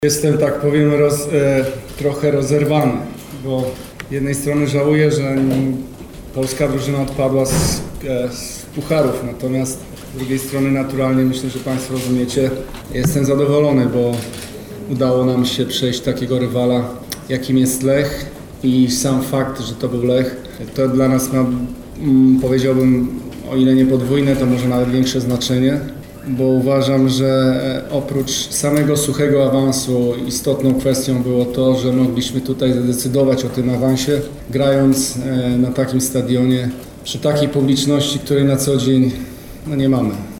Jestem, tak powiem, trochę rozerwany, bo z jednej strony żałuję, że polska drużyna odpadła z pucharów, natomiast z drugiej strony naturalnie myślę, że Państwo rozumiecie, jestem zadowolony, bo udało nam się przejść takiego rywala, jakim jest Lech, i sam fakt, że to był Lech, to dla nas ma, powiedziałbym, o ile nie podwójne, to może nawet większe znaczenie, bo uważam, że oprócz samego suchego awansu istotną kwestią było to, że mogliśmy tutaj zadecydować o tym awansie, grając na takim stadionie, przy takiej publiczności, której na co dzień nie mamy.